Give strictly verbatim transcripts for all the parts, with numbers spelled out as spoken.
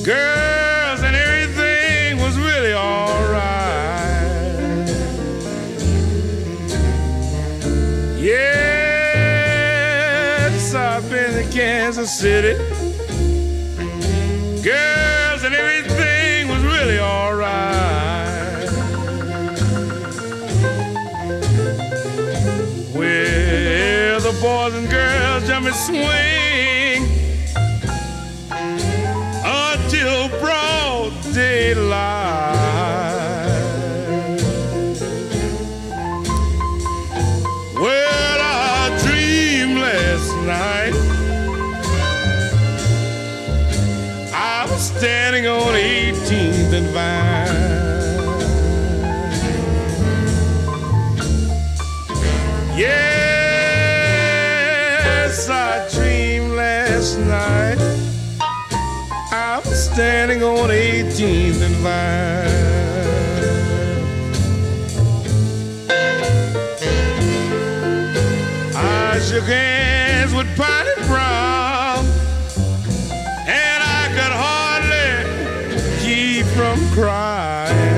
girls, and everything was really all right. Yes, I've been to Kansas City. Girls, and everything was really all right. Where the boys and girls jump and swing until broad daylight. Well, I dreamed last night I was standing on eighteenth and Vine. Yes, I dreamed last night I was standing on eighteenth and Vine. I shook hands with Patty Brown, and I could hardly keep from crying.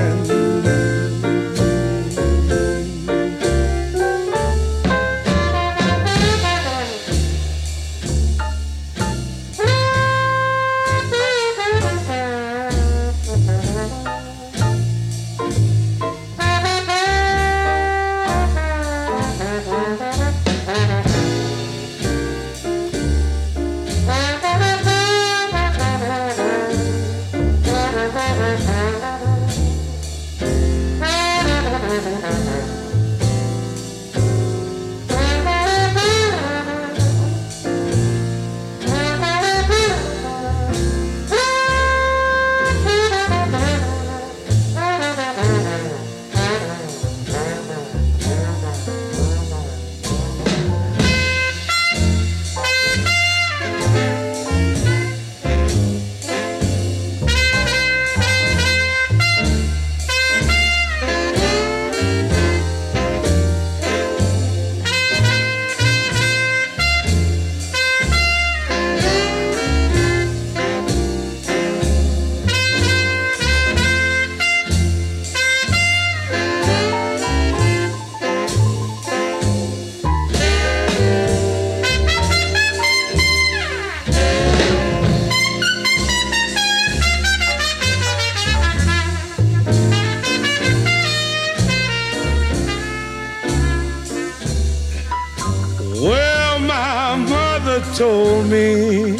Well, my mother told me,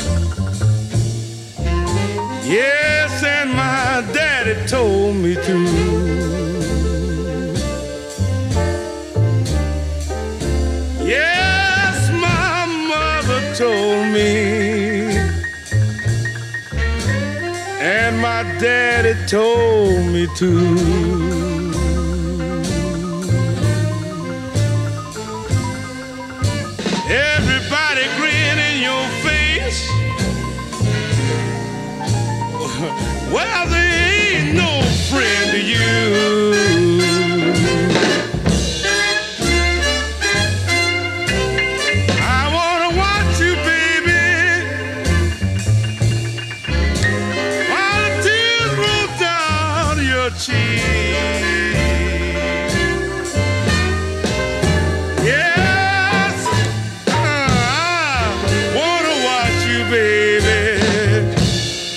yes, and my daddy told me too. Yes, my mother told me, and my daddy told me too. Everybody grin in your face. Well, they ain't no friend to you. I wanna watch you, baby, while the tears roll down your cheek.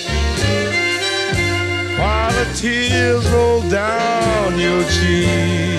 Tears roll down your cheek.